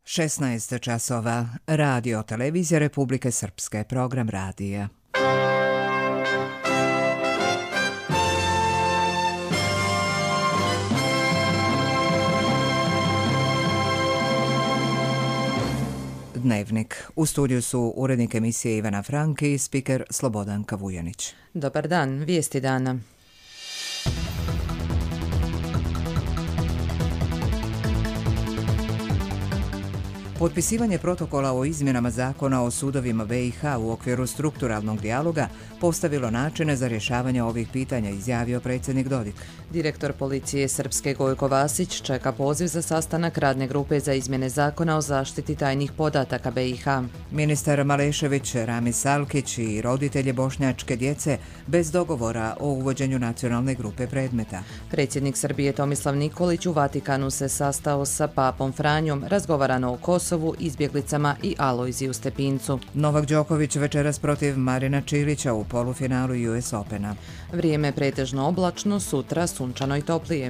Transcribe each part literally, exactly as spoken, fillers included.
šesnaest časova. Radio Televizija Republike Srpske. Program radija. Dnevnik. U studiju su urednik emisije Ivana Franki i spiker Slobodanka Vujanić. Dobar dan, vijesti dana. Potpisivanje protokola o izmjenama zakona o sudovima be i ha u okviru strukturalnog dijaloga postavilo načine za rješavanje ovih pitanja, izjavio predsjednik Dodik. Direktor policije Srpske Gojko Vasić čeka poziv za sastanak radne grupe za izmjene zakona o zaštiti tajnih podataka be i ha. Ministar Malešević, Ramis Alkić i roditelje bošnjačke djece bez dogovora o uvođenju nacionalne grupe predmeta. Predsjednik Srbije Tomislav Nikolić u Vatikanu se sastao sa papom Franjom, razgovarano o Kosovu, izbjeglicama i Alojziju Stepincu. Novak Đoković večeras protiv Marina Čilića u polufinalu ju es Opena. Vrijeme pretežno oblačno, sutra sunčano i toplije.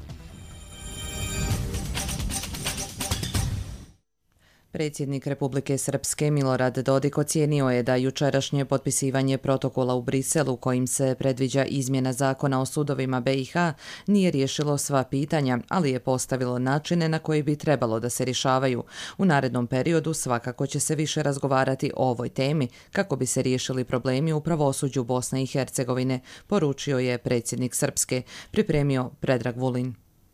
Predsjednik Republike Srpske Milorad Dodik ocijenio je da jučerašnje potpisivanje protokola u Briselu kojim se predviđa izmjena zakona o sudovima be i ha nije riješilo sva pitanja, ali je postavilo načine na koji bi trebalo da se rješavaju. U narednom periodu svakako će se više razgovarati o ovoj temi kako bi se riješili problemi u pravosuđu Bosne i Hercegovine, poručio je predsjednik Srpske, pripremio Predrag Vulin.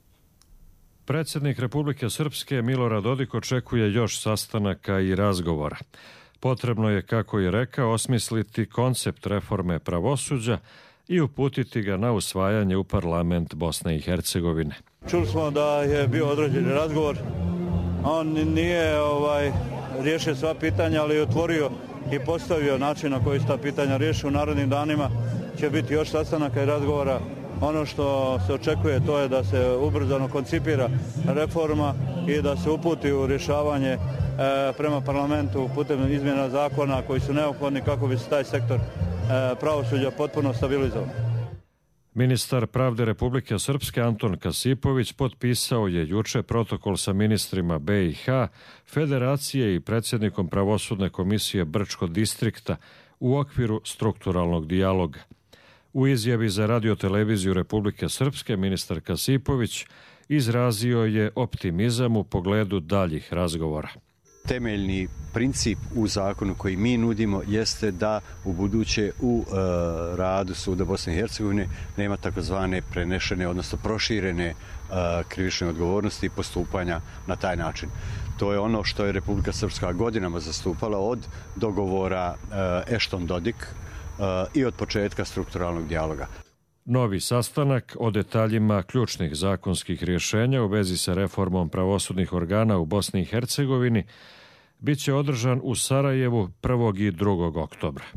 Predsjednik Republike Srpske Milorad Dodik očekuje još sastanaka i razgovora. Potrebno je, kako je rekao, osmisliti koncept reforme pravosuđa i uputiti ga na usvajanje u parlament Bosne i Hercegovine. Čuli smo da je bio određeni razgovor. On nije ovaj, riješio sva pitanja, ali je otvorio i postavio način na koji se ta pitanja riješi. U narednim danima će biti još sastanaka i razgovora. Ono što se očekuje to je da se ubrzano koncipira reforma i da se uputi u rješavanje e, prema parlamentu putem izmjena zakona koji su neophodni kako bi se taj sektor e, pravosuđa potpuno stabilizovao. Ministar pravde Republike Srpske Anton Kasipović potpisao je juče protokol sa ministrima be i ha, Federacije i predsjednikom pravosudne komisije Brčko distrikta u okviru strukturalnog dijaloga. U izjavi za Radio Televiziju Republike Srpske ministar Kasipović izrazio je optimizam u pogledu daljih razgovora. Temeljni princip u zakonu koji mi nudimo jeste da u buduće u e, radu Suda Bosne i Hercegovine nema takozvane prenešene, odnosno proširene e, krivične odgovornosti i postupanja na taj način. To je ono što je Republika Srpska godinama zastupala od dogovora e, Ešton-Dodik i od početka strukturalnog dijaloga. Novi sastanak o detaljima ključnih zakonskih rješenja u vezi sa reformom pravosudnih organa u Bosni i Hercegovini biće održan u Sarajevu prvog i drugog oktobra.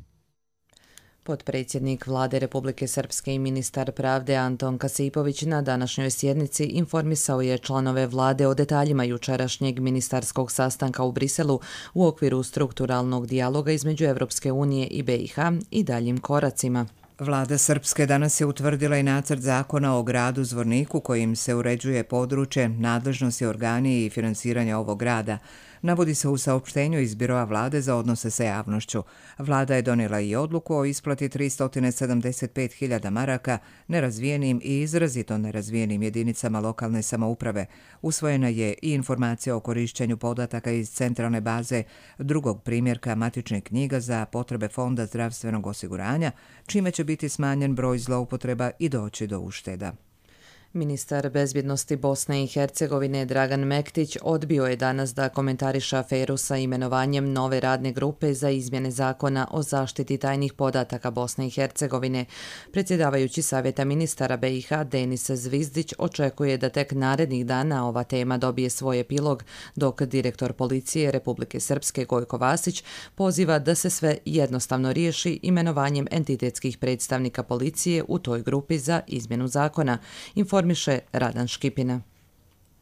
Potpredsjednik Vlade Republike Srpske i ministar pravde Anton Kasipović na današnjoj sjednici informisao je članove vlade o detaljima jučerašnjeg ministarskog sastanka u Briselu u okviru strukturalnog dijaloga između Evropske unije i be i ha i daljim koracima. Vlada Srpske danas je utvrdila i nacrt zakona o gradu Zvorniku kojim se uređuje područje, nadležnosti, organi i finansiranja ovog grada. Navodi se u saopštenju iz Biroa vlade za odnose sa javnošću. Vlada je donijela i odluku o isplati tristo sedamdeset pet hiljada maraka nerazvijenim i izrazito nerazvijenim jedinicama lokalne samouprave. Usvojena je i informacija o korišćenju podataka iz centralne baze drugog primjerka matičnih knjiga za potrebe Fonda zdravstvenog osiguranja, čime će biti smanjen broj zloupotreba i doći do ušteda. Ministar bezbjednosti Bosne i Hercegovine Dragan Mektić odbio je danas da komentariše aferu sa imenovanjem nove radne grupe za izmjene zakona o zaštiti tajnih podataka Bosne i Hercegovine. Predsjedavajući Savjeta ministara be i ha Denis Zvizdić očekuje da tek narednih dana ova tema dobije svoj epilog, dok direktor policije Republike Srpske Gojko Vasić poziva da se sve jednostavno riješi imenovanjem entitetskih predstavnika policije u toj grupi za izmjenu zakona. Informiše Radan Škipina.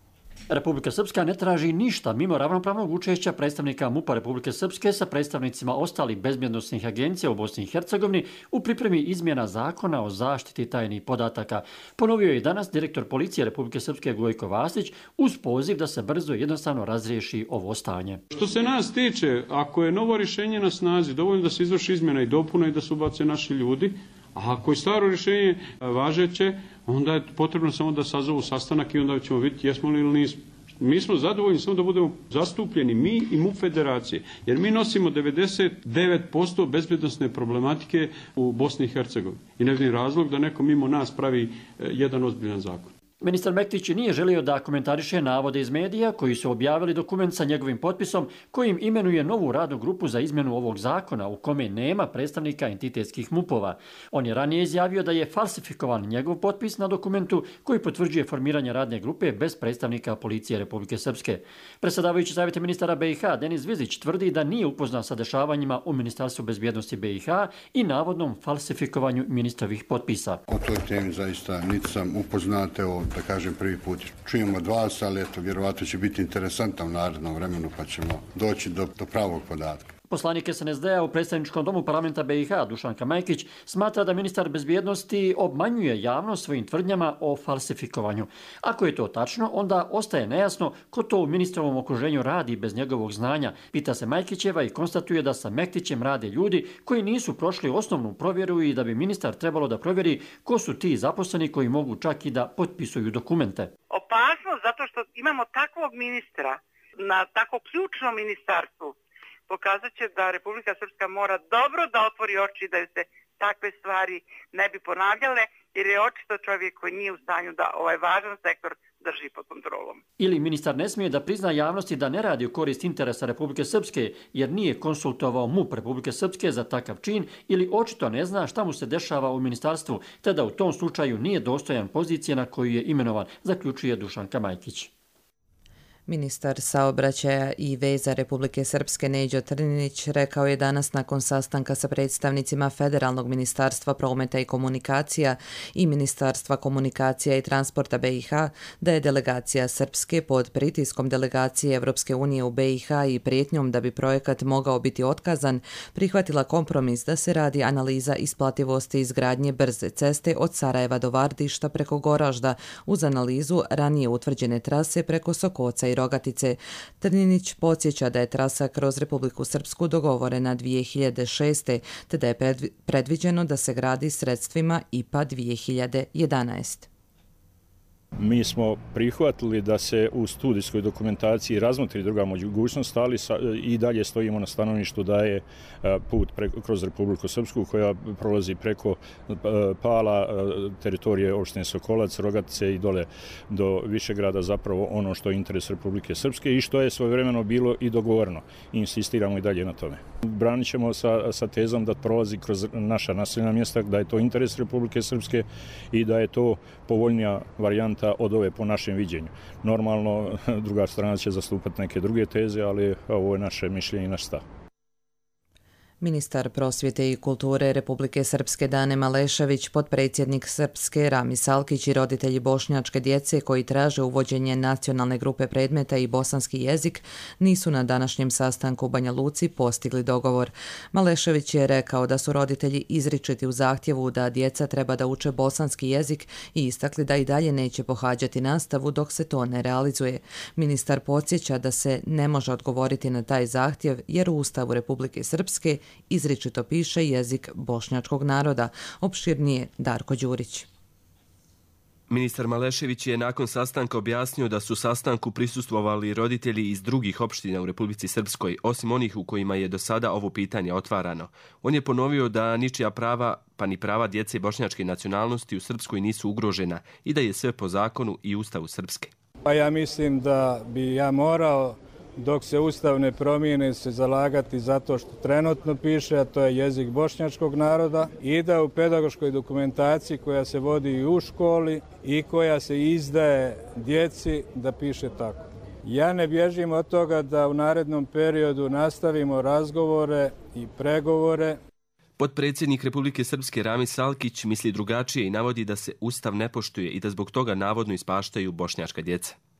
Republika Srpska ne traži ništa mimo ravnopravnog učešća predstavnika MUP-a Republike Srpske sa predstavnicima ostalih bezbjednosnih agencija u Bosni i Hercegovini u pripremi izmjena zakona o zaštiti tajnih podataka. Ponovio je danas direktor policije Republike Srpske Gojko Vasić uz poziv da se brzo i jednostavno razriješi ovo stanje. Što se nas tiče, ako je novo rješenje na snazi, dovoljno da se izvrši izmjena i dopuna i da se ubace naši ljudi, a ako je staro rješenje važeće, onda je potrebno samo da sazovu sastanak i onda ćemo vidjeti jesmo li ili nismo. Mi smo zadovoljni samo da budemo zastupljeni, mi i MUP federacije, jer mi nosimo devedeset devet posto bezbjednosne problematike u Bosni i Hercegovini. I ne vidim razlog da neko mimo nas pravi jedan ozbiljan zakon. Ministar Mektić nije želio da komentariše navode iz medija koji su objavili dokument sa njegovim potpisom kojim imenuje novu radnu grupu za izmjenu ovog zakona u kome nema predstavnika entitetskih MUP-ova. On je ranije izjavio da je falsifikovan njegov potpis na dokumentu koji potvrđuje formiranje radne grupe bez predstavnika policije Republike Srpske. Predsjedavajući savjeta ministara B i H Denis Vizić tvrdi da nije upoznat sa dešavanjima u Ministarstvu bezbjednosti B i H i navodnom falsifikovanju ministrovih potpisa. O toj temi zaista niti sam upoznat, evo, da kažem prvi put čujemo od vas, ali eto, vjerovatno će biti interesantno u narednom vremenu pa ćemo doći do, do pravog podatka. Poslanik S N S D-a u predstavničkom domu parlamenta B i H Dušanka Majkić smatra da ministar bezbjednosti obmanjuje javnost svojim tvrdnjama o falsifikovanju. Ako je to tačno, onda ostaje nejasno ko to u ministrovom okruženju radi bez njegovog znanja, pita se Majkićeva i konstatuje da sa Mektićem rade ljudi koji nisu prošli osnovnu provjeru i da bi ministar trebalo da provjeri ko su ti zaposleni koji mogu čak i da potpisuju dokumente. Opasnost zato što imamo takvog ministra na tako ključnom ministarstvu pokazat će da Republika Srpska mora dobro da otvori oči da joj se takve stvari ne bi ponavljale, jer je očito čovjek koji nije u stanju da ovaj važan sektor drži pod kontrolom. Ili ministar ne smije da prizna javnosti da ne radi u korist interesa Republike Srpske, jer nije konsultovao MUP Republike Srpske za takav čin, ili očito ne zna šta mu se dešava u ministarstvu, te da u tom slučaju nije dostojan pozicije na koju je imenovan, zaključuje Dušanka Majkić. Ministar saobraćaja i veza Republike Srpske Neđo Trninić rekao je danas nakon sastanka sa predstavnicima Federalnog ministarstva prometa i komunikacija i Ministarstva komunikacija i transporta B i H da je delegacija Srpske pod pritiskom delegacije Evropske unije u B i H i prijetnjom da bi projekat mogao biti otkazan prihvatila kompromis da se radi analiza isplativosti izgradnje brze ceste od Sarajeva do Vardišta preko Goražda uz analizu ranije utvrđene trase preko Sokoca i Rogatice. Trninić podsjeća da je trasa kroz Republiku Srpsku dogovorena dvije hiljade šeste. te da je predviđeno da se gradi sredstvima I P A dvije hiljade jedanaeste. Mi smo prihvatili da se u studijskoj dokumentaciji razmotri druga mogućnost, ali i dalje stojimo na stanovištu da je put preko, kroz Republiku Srpsku koja prolazi preko Pala, teritorije opštine Sokolac, Rogatice i dole do Višegrada zapravo ono što je interes Republike Srpske i što je svojevremeno bilo i dogovoreno. Insistiramo i dalje na tome. Branit ćemo sa, sa tezom da prolazi kroz naša naseljena mjesta, da je to interes Republike Srpske i da je to povoljnija varijanta od ove po našem viđenju. Normalno, druga strana će zastupati neke druge teze, ali ovo je naše mišljenje i naš stav. Ministar prosvjete i kulture Republike Srpske Dane Malešević, potpredsjednik Srpske Rami Salkić i roditelji bošnjačke djece koji traže uvođenje nacionalne grupe predmeta i bosanski jezik nisu na današnjem sastanku u Banja Luci postigli dogovor. Malešević je rekao da su roditelji izričiti u zahtjevu da djeca treba da uče bosanski jezik i istakli da i dalje neće pohađati nastavu dok se to ne realizuje. Ministar podsjeća da se ne može odgovoriti na taj zahtjev jer u Ustavu Republike Srpske izričito piše jezik bošnjačkog naroda. Opširnije Darko Đurić. Ministar Malešević je nakon sastanka objasnio da su sastanku prisustvovali roditelji iz drugih opština u Republici Srpskoj, osim onih u kojima je do sada ovo pitanje otvarano. On je ponovio da ničija prava, pa ni prava djece bošnjačke nacionalnosti u Srpskoj nisu ugrožena i da je sve po zakonu i Ustavu Srpske. Pa ja mislim da bi ja morao dok se Ustav ne promijene se zalagati zato što trenutno piše, a to je jezik bošnjačkog naroda i da u pedagoškoj dokumentaciji koja se vodi i u školi i koja se izdaje djeci da piše tako. Ja ne bježim od toga da u narednom periodu nastavimo razgovore i pregovore. Potpredsjednik Republike Srpske Rami Salkić misli drugačije i navodi da se Ustav ne poštuje i da zbog toga navodno ispaštaju bošnjačka djeca.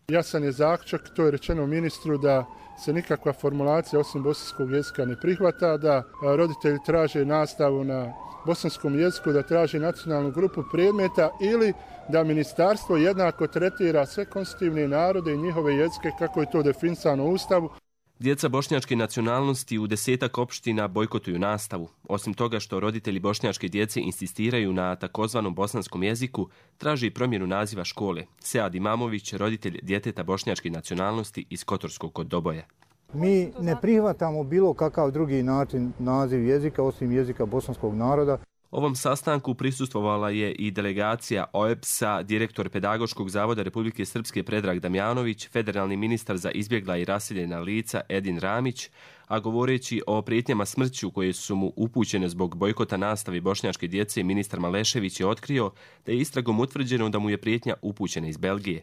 Jasan je zaključak, to je rečeno ministru, da se nikakva formulacija osim bosanskog jezika ne prihvata, da roditelji traže nastavu na bosanskom jeziku, da traže nacionalnu grupu predmeta ili da ministarstvo jednako tretira sve konstitutivne narode i njihove jezike kako je to definisano u Ustavu. Djeca bošnjačke nacionalnosti u desetak opština bojkotuju nastavu. Osim toga što roditelji bošnjačke djece insistiraju na takozvanom bosanskom jeziku, traži promjenu naziva škole. Sead Imamović, roditelj djeteta bošnjačke nacionalnosti iz Kotorskog kod Doboja. Mi ne prihvatamo bilo kakav drugi način naziv jezika osim jezika bosanskog naroda. Ovom sastanku prisustvovala je i delegacija O E B S-a, direktor Pedagoškog zavoda Republike Srpske Predrag Damjanović, federalni ministar za izbjegla i raseljena lica Edin Ramić, a govoreći o prijetnjama smrću koje su mu upućene zbog bojkota nastave bošnjačke djece, ministar Malešević je otkrio da je istragom utvrđeno da mu je prijetnja upućena iz Belgije.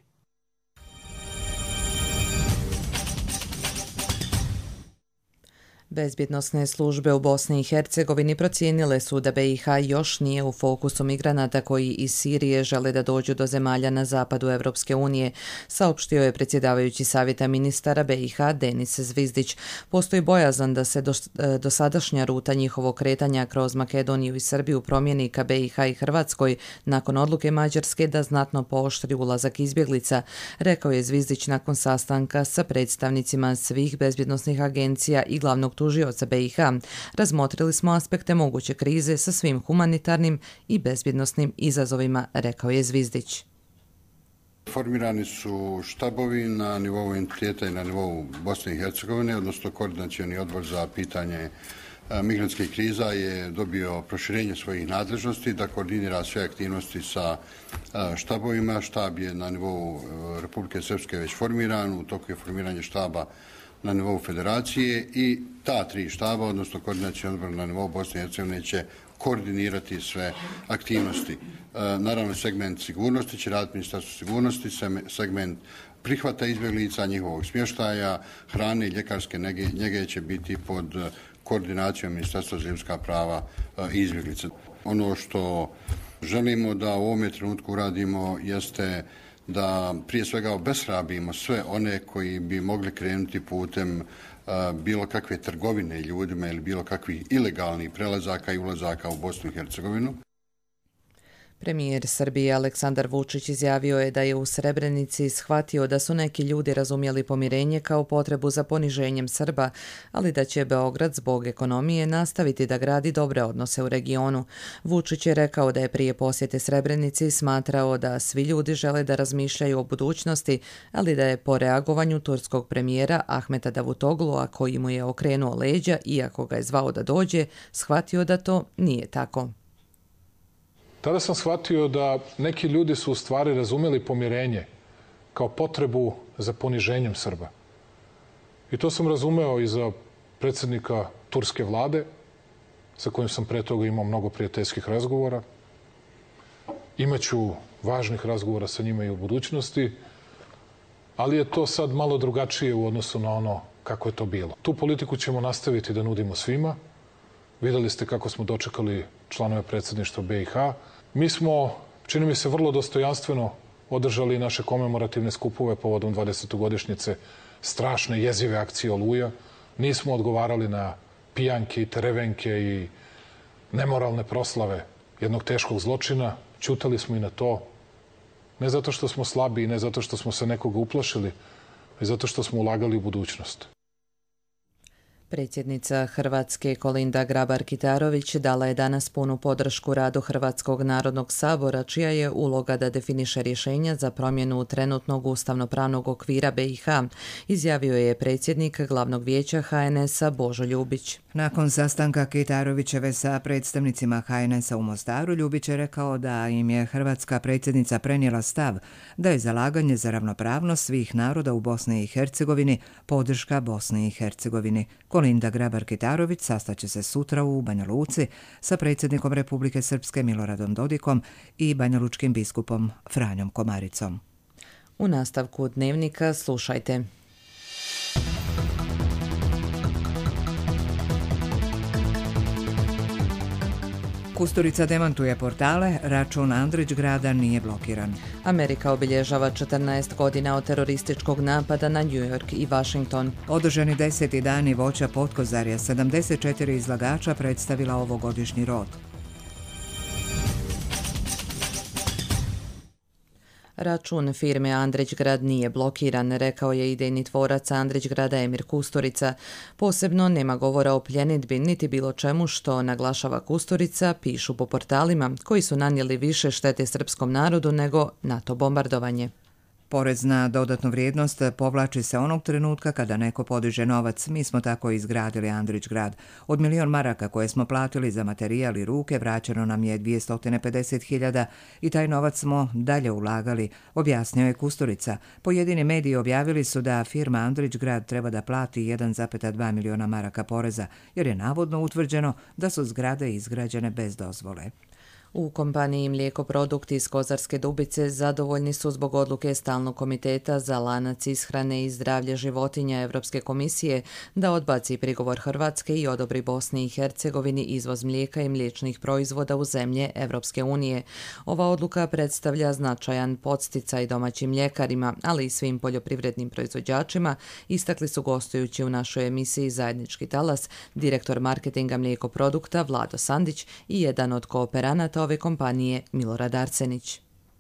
Bezbjednosne službe u Bosni i Hercegovini procijenile su da B i H još nije u fokusu migranata koji iz Sirije žele da dođu do zemalja na zapadu Evropske unije, saopštio je predsjedavajući savjeta ministara B i H Denis Zvizdić. Postoji bojazan da se dosadašnja ruta njihovog kretanja kroz Makedoniju i Srbiju promijeni ka B i H i Hrvatskoj nakon odluke Mađarske da znatno pooštri ulazak izbjeglica, rekao je Zvizdić nakon sastanka sa predstavnicima svih bezbjednosnih agencija i glavnog tužioca B i H. Razmotrili smo aspekte moguće krize sa svim humanitarnim i bezbjednosnim izazovima, rekao je Zvizdić. Formirani su štabovi na nivou entiteta i na nivou Bosne i Hercegovine, odnosno koordinacioni odbor za pitanje migrantskih kriza je dobio proširenje svojih nadležnosti da koordinira sve aktivnosti sa štabovima. Štab je na nivou Republike Srpske već formiran, u toku je formiranje štaba na nivou federacije i ta tri štaba, odnosno koordinacioni odbor na nivou Bosne i Hercegovine će koordinirati sve aktivnosti. Naravno, segment sigurnosti će raditi Ministarstvo sigurnosti, segment prihvata izbjeglica, njihovog smještaja, hrane i ljekarske njege će biti pod koordinacijom Ministarstva za ljudska prava i izbjeglica. Ono što želimo da u ovome trenutku uradimo jeste da prije svega obeshrabimo sve one koji bi mogli krenuti putem uh, bilo kakve trgovine ljudima ili bilo kakvih ilegalnih prelazaka i ulazaka u Bosnu i Hercegovinu. Premijer Srbije Aleksandar Vučić izjavio je da je u Srebrenici shvatio da su neki ljudi razumjeli pomirenje kao potrebu za poniženjem Srba, ali da će Beograd zbog ekonomije nastaviti da gradi dobre odnose u regionu. Vučić je rekao da je prije posjete Srebrenici smatrao da svi ljudi žele da razmišljaju o budućnosti, ali da je po reagovanju turskog premijera Ahmeta Davutoglua, koji mu je okrenuo leđa iako ga je zvao da dođe, shvatio da to nije tako. Tada sam shvatio da neki ljudi su u stvari razumjeli pomirenje kao potrebu za poniženjem Srba. I to sam razumeo i za predsjednika turske vlade, sa kojim sam pre toga imao mnogo prijateljskih razgovora. Imaću važnih razgovora sa njima i u budućnosti, ali je to sad malo drugačije u odnosu na ono kako je to bilo. Tu politiku ćemo nastaviti da nudimo svima. Vidjeli ste kako smo dočekali članove predsjedništva B i H. Mi smo, čini mi se, vrlo dostojanstveno održali naše komemorativne skupove povodom dvadesetogodišnjice strašne jezive akcije Oluja. Nismo odgovarali na pijanke i terevenke i nemoralne proslave jednog teškog zločina. Ćutali smo i na to. Ne zato što smo slabi i ne zato što smo se nekoga uplašili, već zato što smo ulagali u budućnost. Predsjednica Hrvatske Kolinda Grabar-Kitarović dala je danas punu podršku radu Hrvatskog narodnog sabora, čija je uloga da definiše rješenja za promjenu trenutnog ustavnopravnog okvira B i H, izjavio je predsjednik glavnog vijeća H N S-a Božo Ljubić. Nakon sastanka Kitarovićeve sa predstavnicima H N S-a u Mostaru, Ljubić je rekao da im je hrvatska predsjednica prenijela stav da je zalaganje za ravnopravnost svih naroda u Bosni i Hercegovini podrška Bosni i Hercegovini. Kolinda Grabar-Kitarović sastaće se sutra u Banja Luci sa predsjednikom Republike Srpske Miloradom Dodikom i banjalučkim biskupom Franjom Komaricom. U nastavku dnevnika slušajte. Kusturica demantuje portale, račun Andrićgrada nije blokiran. Amerika obilježava četrnaest godina od terorističkog napada na New York i Washington. Održani deseti dani voća Potkozarja, sedamdeset četiri izlagača predstavila ovogodišnji rod. Račun firme Andrićgrad nije blokiran, rekao je idejni tvorac Andrićgrada Emir Kusturica. Posebno nema govora o pljenidbi niti bilo čemu što, naglašava Kusturica, pišu po portalima koji su nanijeli više štete srpskom narodu nego NATO bombardovanje. Porez na dodatnu vrijednost povlači se onog trenutka kada neko podiže novac. Mi smo tako izgradili Andrićgrad. Od milion maraka koje smo platili za materijal i ruke vraćeno nam je dvjesto pedeset hiljada i taj novac smo dalje ulagali, objasnio je Kusturica. Pojedini mediji objavili su da firma Andrićgrad treba da plati jedan zarez dva miliona maraka poreza, jer je navodno utvrđeno da su zgrade izgrađene bez dozvole. U kompaniji Mlijekoprodukti iz Kozarske Dubice zadovoljni su zbog odluke Stalnog komiteta za lanac ishrane i zdravlje životinja Evropske komisije da odbaci prigovor Hrvatske i odobri Bosni i Hercegovini izvoz mlijeka i mliječnih proizvoda u zemlje Evropske unije. Ova odluka predstavlja značajan podsticaj domaćim mljekarima, ali i svim poljoprivrednim proizvođačima, istakli su gostujući u našoj emisiji Zajednički talas direktor marketinga Mlijekoprodukta Vlado Sandić i jedan od kooperanata ove kompanije Milorad Arsenić.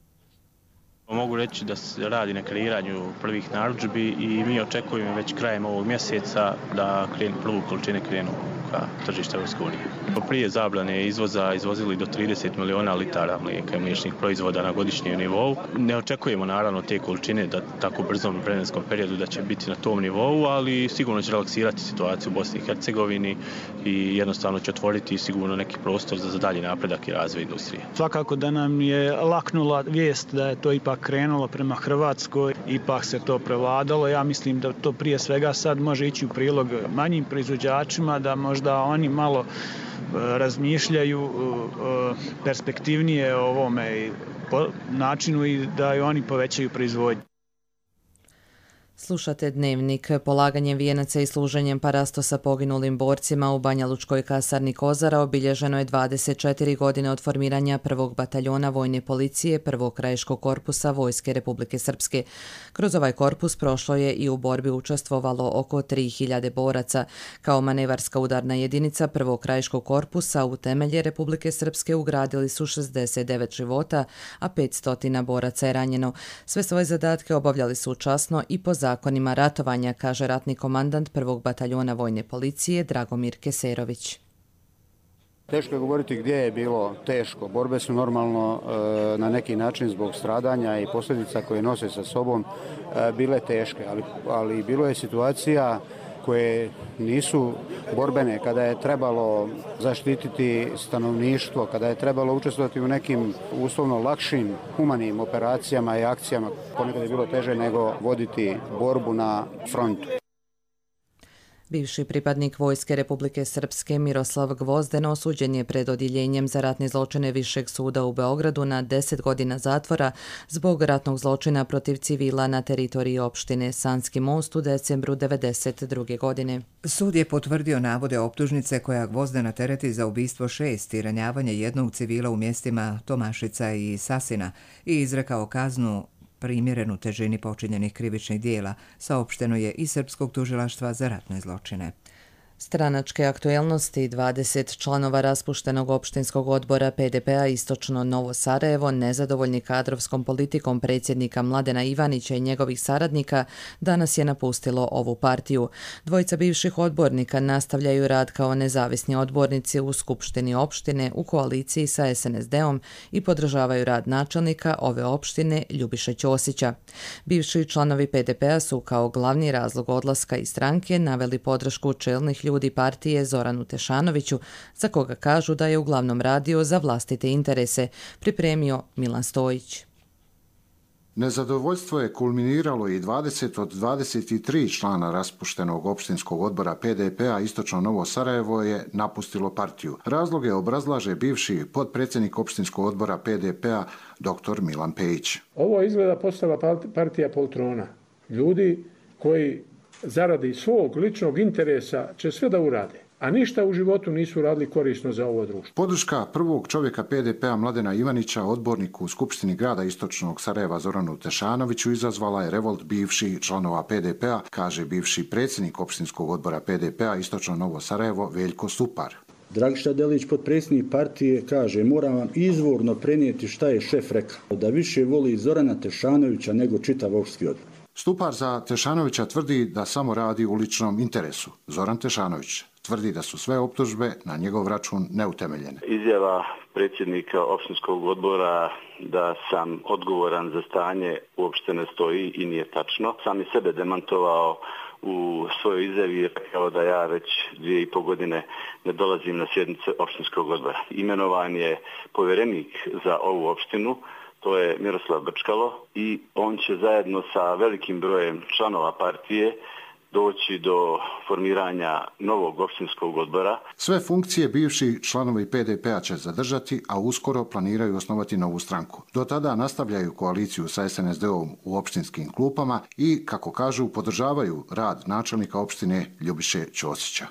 Mogu reći da se radi na kreiranju prvih narudžbi i mi očekujemo već krajem ovog mjeseca da krenu, prvu količine krenu ka tržištu Evropske unije. Prije zabrane izvoza izvozili do trideset miliona litara mlijeka i mliječnih proizvoda na godišnjem nivou. Ne očekujemo naravno te količine da tako brzom vremenskom periodu da će biti na tom nivou, ali sigurno će relaksirati situaciju u Bosni i Hercegovini i jednostavno će otvoriti sigurno neki prostor za dalji napredak i razvoj industrije. Svakako da nam je laknula vijest da je to ipak krenulo prema Hrvatskoj, ipak se to prevladalo. Ja mislim da to prije svega sad može ići u prilog manjim proizvođačima, da možda oni malo razmišljaju perspektivnije o ovome načinu i da i oni povećaju proizvodnju. Slušate Dnevnik. Polaganjem vijenaca i služenjem parastosa poginulim borcima u Banjalučkoj kasarni Kozara obilježeno je dvadeset četiri godine od formiranja prvog bataljona vojne policije prvog krajiškog korpusa Vojske Republike Srpske. Kroz ovaj korpus prošlo je i u borbi učestvovalo oko tri hiljade boraca. Kao manevarska udarna jedinica prvog krajiškog korpusa u temelje Republike Srpske ugradili su šezdeset devet života, a petsto boraca je ranjeno. Sve svoje zadatke obavljali su časno i po zakonima ratovanja, kaže ratni komandant prvog bataljona vojne policije Dragomir Keserović. Teško je govoriti gdje je bilo teško. Borbe su normalno e, na neki način zbog stradanja i posljedica koje nose sa sobom e, bile teške, ali, ali bilo je situacija koje nisu borbene, kada je trebalo zaštititi stanovništvo, kada je trebalo učestvovati u nekim uslovno lakšim humanim operacijama i akcijama. Ponekad je bilo teže nego voditi borbu na frontu. Bivši pripadnik Vojske Republike Srpske Miroslav Gvozden osuđen je pred odjeljenjem za ratne zločine Višeg suda u Beogradu na deset godina zatvora zbog ratnog zločina protiv civila na teritoriji opštine Sanski Most u decembru devedeset druge. godine. Sud je potvrdio navode optužnice koja Gvozdena tereti za ubistvo šest i ranjavanje jednog civila u mjestima Tomašica i Sasina i izrekao kaznu primjerenu težini počinjenih krivičnih dijela, saopšteno je iz Srpskog tužilaštva za ratne zločine. Stranačke aktuelnosti. dvadeset članova raspuštenog opštinskog odbora P D P-a Istočno Novo Sarajevo, nezadovoljni kadrovskom politikom predsjednika Mladena Ivanića i njegovih saradnika, danas je napustilo ovu partiju. Dvojica bivših odbornika nastavljaju rad kao nezavisni odbornici u Skupštini opštine u koaliciji sa S N S D-om i podržavaju rad načelnika ove opštine Ljubiše Ćosića. Bivši članovi P D P-a su kao glavni razlog odlaska iz stranke naveli podršku čelnih ljudi partije Zoranu Tešanoviću, za koga kažu da je uglavnom radio za vlastite interese, pripremio Milan Stojić. Nezadovoljstvo je kulminiralo i dvadeset od dvadeset tri člana raspuštenog opštinskog odbora P D P-a Istočno Novo Sarajevo je napustilo partiju. Razloge obrazlaže bivši potpredsjednik opštinskog odbora P D P-a dr. Milan Pejić. Ovo izgleda postala partija poltrona. Ljudi koji zaradi svog ličnog interesa će sve da urade. a ništa u životu nisu radili korisno za ovo društvo. Podrška prvog čovjeka P D P-a Mladena Ivanića, odborniku u Skupštini grada Istočnog Sarajeva Zoranu Tešanoviću, izazvala je revolt bivših članova P D P-a, kaže bivši predsjednik opštinskog odbora P D P-a Istočno Novo Sarajevo Veljko Stupar. Dragiša Delić, potpredsjednik partije, kaže: moram vam izvorno prenijeti šta je šef rekao, da više voli Zorana Tešanovića nego čitav opštinski odbor. Stupar za Tešanovića tvrdi da samo radi u ličnom interesu. Zoran Tešanović tvrdi da su sve optužbe na njegov račun neutemeljene. Izjava predsjednika opštinskog odbora da sam odgovoran za stanje uopšte ne stoji i nije tačno. Sam je sebe demantovao u svojoj izjavi je rekao da ja već dvije i pol godine ne dolazim na sjednice opštinskog odbora. Imenovan je povjerenik za ovu opštinu, to je Miroslav Brčkalo, i on će zajedno sa velikim brojem članova partije doći do formiranja novog opštinskog odbora. Sve funkcije bivši članovi P D P-a će zadržati, a uskoro planiraju osnovati novu stranku. Do tada nastavljaju koaliciju sa S N S D-om u opštinskim klupama i, kako kažu, podržavaju rad načelnika opštine Ljubiše Ćosića.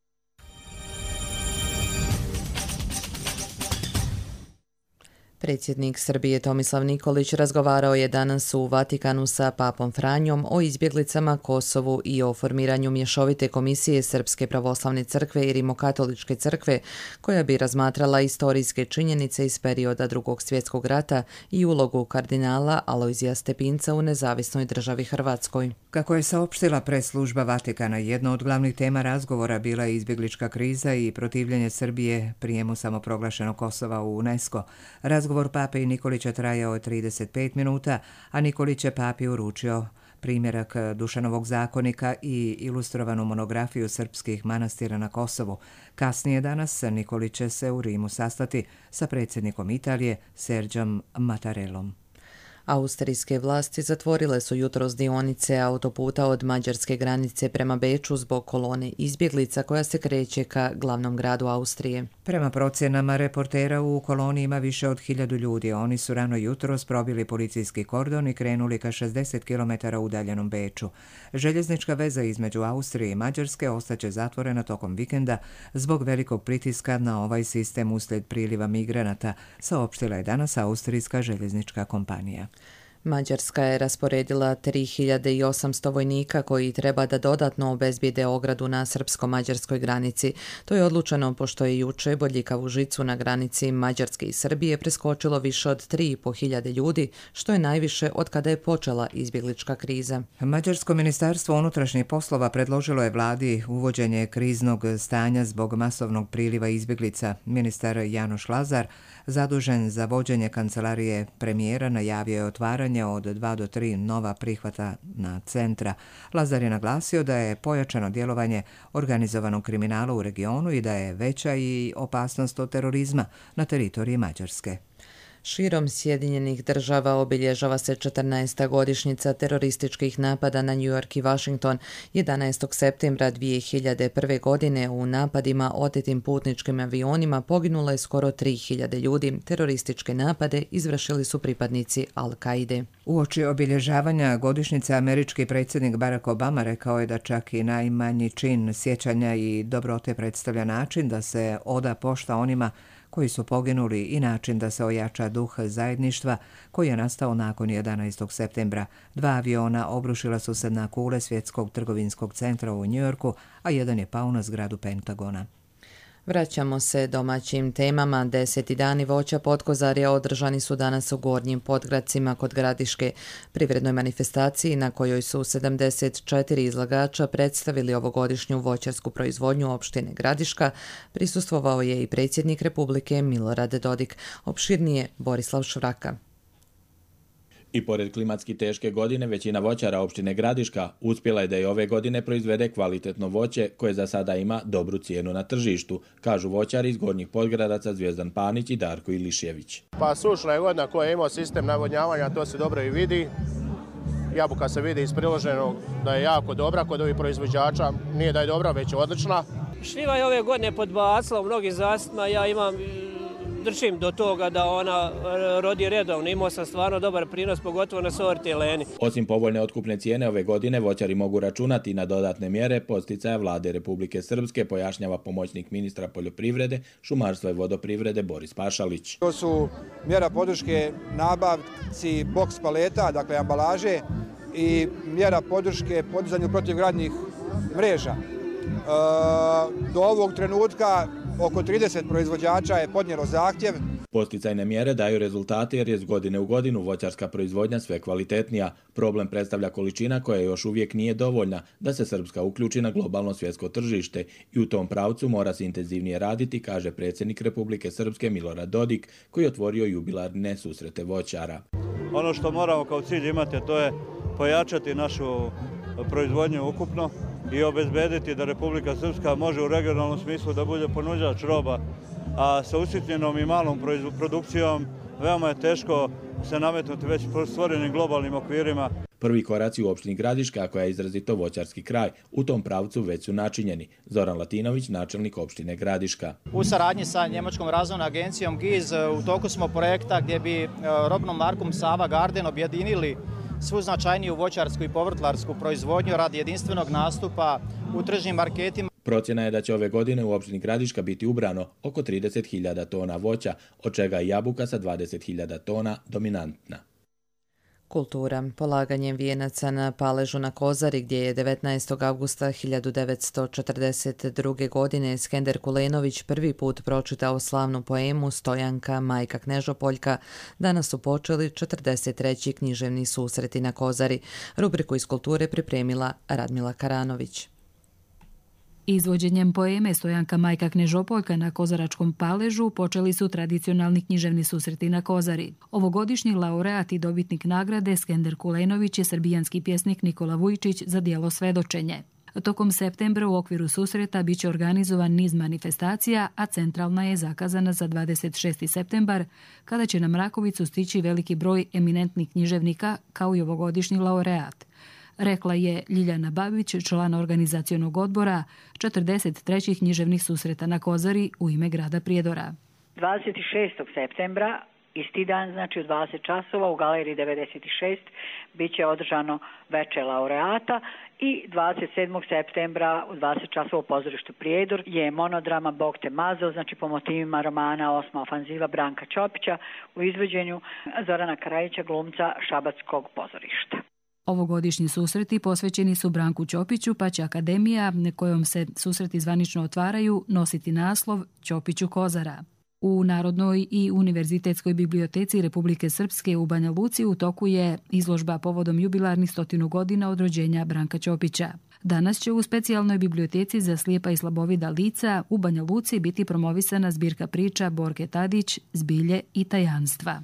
Predsjednik Srbije Tomislav Nikolić razgovarao je danas u Vatikanu sa papom Franjom o izbjeglicama Kosovu i o formiranju mješovite komisije Srpske pravoslavne crkve i Rimokatoličke crkve koja bi razmatrala istorijske činjenice iz perioda Drugog svjetskog rata i ulogu kardinala Alojzija Stepinca u nezavisnoj državi Hrvatskoj. Kako je saopštila press-služba Vatikana, jedna od glavnih tema razgovora bila je izbjeglička kriza i protivljenje Srbije prijemu samoproglašenog Kosova u UNESCO. Razgovor pape i Nikolića trajao je trideset pet minuta, a Nikolić je papi uručio primjerak Dušanovog zakonika i ilustrovanu monografiju srpskih manastira na Kosovu. Kasnije danas Nikolić će se u Rimu sastati sa predsjednikom Italije Serđom Mattarellom. Austrijske vlasti zatvorile su jutros dionice autoputa od mađarske granice prema Beču zbog kolone izbjeglica koja se kreće ka glavnom gradu Austrije. Prema procjenama reportera, u koloni ima više od hiljadu ljudi. Oni su rano jutros probili policijski kordon i krenuli ka šezdeset kilometara udaljenom Beču. Željeznička veza između Austrije i Mađarske ostaće zatvorena tokom vikenda zbog velikog pritiska na ovaj sistem uslijed priliva migranata, saopštila je danas austrijska željeznička kompanija. Mađarska je rasporedila tri hiljade osamsto vojnika koji treba da dodatno obezbijede ogradu na srpsko-mađarskoj granici. To je odlučeno pošto je juče bodljikavu žicu na granici Mađarske i Srbije preskočilo više od tri i pol hiljade ljudi, što je najviše od kada je počela izbjeglička kriza. Mađarsko ministarstvo unutrašnjih poslova predložilo je vladi uvođenje kriznog stanja zbog masovnog priliva izbjeglica. Ministar Janoš Lazar, zadužen za vođenje kancelarije premijera, najavio je otvaranje od dva do tri nova prihvata na centra. Lazar je naglasio da je pojačano djelovanje organizovanog kriminala u regionu i da je veća i opasnost od terorizma na teritoriji Mađarske. Širom Sjedinjenih država obilježava se četrnaesta godišnjica terorističkih napada na New York i Washington. jedanaestog septembra dvije hiljade prve. godine u napadima otetim putničkim avionima poginulo je skoro tri hiljade ljudi. Terorističke napade izvršili su pripadnici Al-Kaide. Uoči obilježavanja godišnjice američki predsjednik Barack Obama rekao je da čak i najmanji čin sjećanja i dobrote predstavlja način da se oda pošta onima koji su poginuli i način da se ojača duh zajedništva koji je nastao nakon jedanaestog septembra. Dva aviona obrušila su se na kule Svjetskog trgovinskog centra u Njujorku, a jedan je pao na zgradu Pentagona. Vraćamo se domaćim temama. Deseti dani voća Potkozarja održani su danas u Gornjim Podgradcima kod Gradiške. Privrednoj manifestaciji na kojoj su sedamdeset četiri izlagača predstavili ovogodišnju voćarsku proizvodnju opštine Gradiška, prisustvovao je i predsjednik Republike Milorad Dodik. Opširnije Borislav Švraka. I pored klimatski teške godine, većina voćara opštine Gradiška uspjela je da i ove godine proizvede kvalitetno voće koje za sada ima dobru cijenu na tržištu, kažu voćari iz Gornjih Podgradaca Zvijezdan Panić i Darko Ilišjević. Pa sušna je godina koja je imao sistem navodnjavanja, to se dobro i vidi. Jabuka se vidi iz priloženog da je jako dobra kod ovih proizvođača, nije da je dobra, već je odlična. Šljiva je ove godine podbacila u mnogim zastima, ja imam držim do toga da ona rodi redovno. Imao sam stvarno dobar prinos, pogotovo na sorti Eleni. Osim povoljne otkupne cijene ove godine, voćari mogu računati na dodatne mjere podsticaja vlade Republike Srpske, pojašnjava pomoćnik ministra poljoprivrede, šumarstva i vodoprivrede Boris Pašalić. To su mjera podrške nabavci boks paleta, dakle ambalaže, i mjera podrške podizanju protivgradnih mreža. Do ovog trenutka oko trideset proizvođača je podnijelo zahtjev. Posticajne mjere daju rezultate jer je iz godine u godinu voćarska proizvodnja sve kvalitetnija. Problem predstavlja količina koja još uvijek nije dovoljna da se Srpska uključi na globalno svjetsko tržište i u tom pravcu mora se intenzivnije raditi, kaže predsjednik Republike Srpske Milorad Dodik, koji je otvorio jubilarne susrete voćara. Ono što moramo kao cilj imati, to je pojačati našu proizvodnju ukupno i obezbediti da Republika Srpska može u regionalnom smislu da bude ponuđač roba, a sa usitnjenom i malom produkcijom veoma je teško se nametnuti već stvorenim globalnim okvirima. Prvi koraci u opštini Gradiška, koja je izrazito voćarski kraj, u tom pravcu već su načinjeni. Zoran Latinović, načelnik opštine Gradiška. U saradnji sa Njemačkom razvojnom agencijom G I Z u toku smo projekta gdje bi robnom markom Sava Garden objedinili svu značajniju voćarsku i povrtlarsku proizvodnju radi jedinstvenog nastupa u tržnim marketima. Procjena je da će ove godine u opštini Gradiška biti ubrano oko trideset hiljada tona voća, od čega je jabuka sa dvadeset hiljada tona dominantna. Kultura. Polaganjem vijenaca na Paležu na Kozari, gdje je devetnaestog avgusta hiljadu devetsto četrdeset druge. godine Skender Kulenović prvi put pročitao slavnu poemu Stojanka, majka Knežopoljka, danas su počeli četrdeset treći književni susreti na Kozari. Rubriku iz kulture pripremila Radmila Karanović. Izvođenjem poeme Stojanka, majka Knežopoljka na Kozaračkom Paležu počeli su tradicionalni književni susreti na Kozari. Ovogodišnji laureat i dobitnik nagrade Skender Kulenović je srbijanski pjesnik Nikola Vujčić za djelo Svedočenje. Tokom septembra u okviru susreta biće organizovan niz manifestacija, a centralna je zakazana za dvadeset šesti septembar, kada će na Mrakovicu stići veliki broj eminentnih književnika kao i ovogodišnji laureat. Rekla je Ljiljana Babić, član organizacionog odbora četrdeset trećih književnih susreta na Kozari u ime grada Prijedora. dvadeset šestog septembra, isti dan, znači u dvadeset časova u galeriji devedeset šest, bit će održano veče laureata i dvadeset sedmog septembra u dvadeset časova u pozorištu Prijedor je monodrama Bog te mazao, znači po motivima romana Osma ofanziva Branka Ćopića u izvođenju Zorana Karajića, glumca Šabatskog pozorišta. Ovogodišnji susreti posvećeni su Branku Ćopiću, pa će Akademija, kojom se susreti zvanično otvaraju, nositi naslov Ćopiću Kozara. U Narodnoj i Univerzitetskoj biblioteci Republike Srpske u Banja Luci u toku je izložba povodom jubilarnih stotinu godina od rođenja Branka Ćopića. Danas će u specijalnoj biblioteci za slijepa i slabovida lica u Banja Luci biti promovisana zbirka priča Borke Tadić, Zbilje i tajanstva.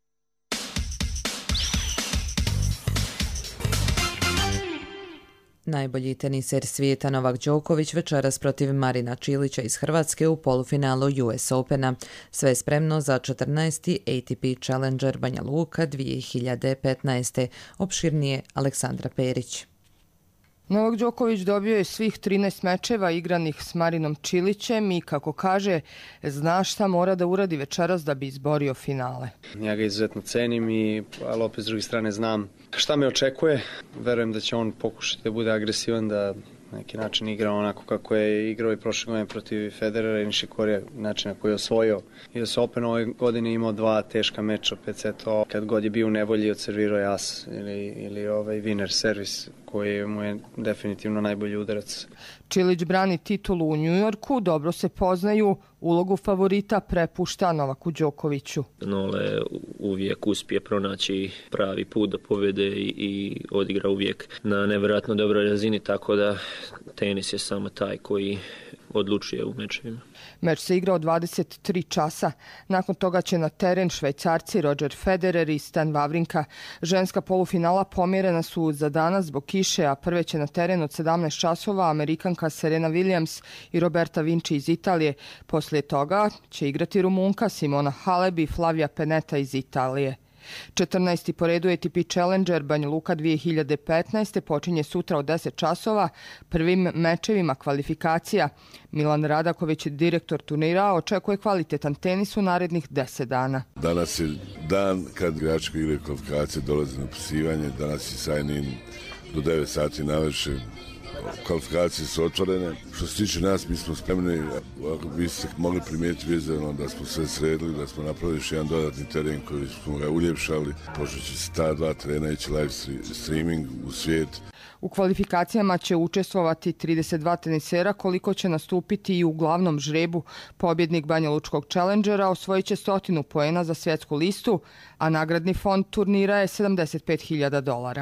Najbolji teniser svijeta Novak Đoković večeras protiv Marina Čilića iz Hrvatske u polufinalu U S Opena. Sve je spremno za četrnaesti A T P Challenger Banja Luka dvije hiljade petnaeste. Opširnije Aleksandra Perić. Novak Đoković dobio je svih trinaest mečeva igranih s Marinom Čilićem i, kako kaže, zna šta mora da uradi večeras da bi izborio finale. Ja ga izuzetno cenim, i, ali opet s druge strane znam šta me očekuje. Verujem da će on pokušati da bude agresivan, da na neki način igra onako kako je igrao i prošle godine protiv Federera i Nišikorija, način na koji je osvojio. I U S Open ove godine imao dva teška meča, pet setova. Kad god je bio u nevolji, odservirao je as ili, ili ovaj winner servis, koji mu je definitivno najbolji udarac. Čilić brani titulu u Njujorku, dobro se poznaju, ulogu favorita prepušta Novaku Đokoviću. Nole uvijek uspije pronaći pravi put do pobjede i, i odigra uvijek na nevjerojatno dobroj razini, tako da tenis je samo taj koji odlučuje u mečevima. Meč se igrao dvadeset tri časa. Nakon toga će na teren Švajcarci Roger Federer i Stan Wawrinka. Ženska polufinala pomjerena su za danas zbog kiše, a prve će na teren od sedamnaest časova Amerikanka Serena Williams i Roberta Vinci iz Italije. Poslije toga će igrati Rumunka Simona Halep i Flavia Pennetta iz Italije. četrnaesti po redu A T P Challenger Banja Luka dvije hiljade petnaeste počinje sutra od deset časova prvim mečevima kvalifikacija. Milan Radaković, direktor turnira, očekuje kvalitetan tenis u narednih deset dana. Danas je dan kad igrači koji igraju kvalifikacije dolaze na upisivanje. Danas je sign-in do devet sati navečer. Kvalifikacije su otvorene. Što se tiče nas, mi smo spremni, ako bi se mogli primijetiti vizualno da smo sve sredili, da smo napravili još jedan dodatni teren koji smo ga uljepšali. Pošto će se ta dva terena ići live streaming u svijet. U kvalifikacijama će učestvovati trideset dva tenisera, koliko će nastupiti i u glavnom žrebu. Pobjednik Banja Lučkog Challengera osvojit će stotinu poena za svjetsku listu, a nagradni fond turnira je sedamdeset pet hiljada dolara.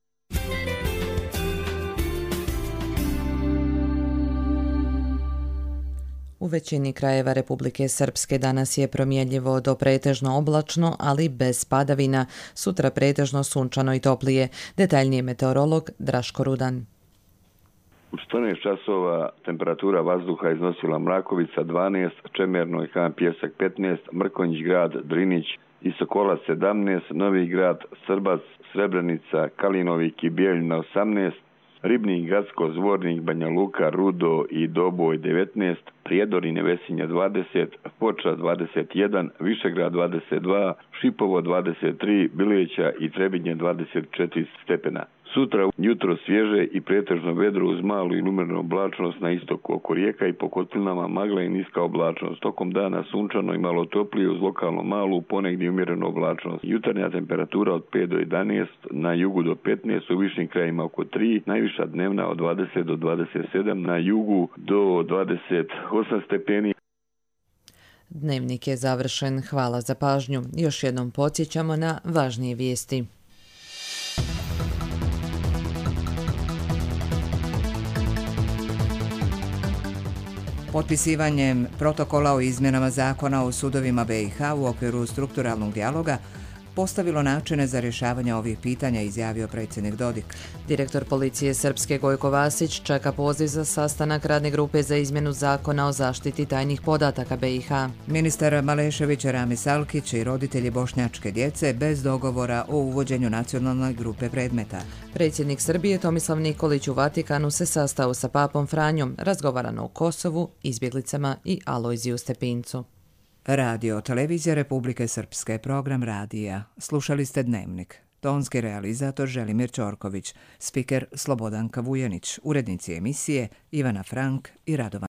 U većini krajeva Republike Srpske danas je promjenljivo do pretežno oblačno, ali bez padavina. Sutra pretežno sunčano i toplije. Detaljnije meteorolog Draško Rudan. U četrnaest časova temperatura vazduha iznosila Mrakovica dvanaest, Čemerno i Han Pjesak petnaest, Mrkonjić grad, Drinić i Sokola sedamnaest, Novi grad, Srbac, Srebrenica, Kalinovik i Bijeljina osamnaest, Ribnik, Gacko, Zvornik, Banja Luka, Rudo i Doboj devetnaest, Prijedor i Nevesinja dvadeset, Foča dvadeset jedan, Višegrad dvadeset dva, Šipovo dvadeset tri, Bileća i Trebinje dvadeset četiri stepena. Sutra jutro svježe i pretežno vedro uz malu i umjerenu oblačnost na istoku oko rijeka i po kotlinama magla i niska oblačnost. Tokom dana sunčano i malo toplije uz lokalno malu, ponegdje umjerenu oblačnost. Jutarnja temperatura od pet do jedanaest, na jugu do petnaest, u višim krajima oko tri, najviša dnevna od dvadeset do dvadeset sedam, na jugu do dvadeset osam stepeni. Dnevnik je završen. Hvala za pažnju. Još jednom podsjećamo na važnije vijesti. Potpisivanjem protokola o izmjenama zakona o sudovima B i H u okviru strukturalnog dijaloga postavilo načine za rješavanje ovih pitanja, izjavio predsjednik Dodik. Direktor policije Srpske Gojko Vasić čeka poziv za sastanak radne grupe za izmjenu zakona o zaštiti tajnih podataka B i H. Ministar Malešević Ramis Alkić i roditelji bošnjačke djece bez dogovora o uvođenju nacionalne grupe predmeta. Predsjednik Srbije Tomislav Nikolić u Vatikanu se sastao sa papom Franjom, razgovarano o Kosovu, izbjeglicama i Alojziju Stepincu. Radio Televizija Republike Srpske, program radija. Slušali ste Dnevnik. Tonski realizator Želimir Ćorković, spiker Slobodanka Vujanić, urednici emisije Ivana Frank i Radovan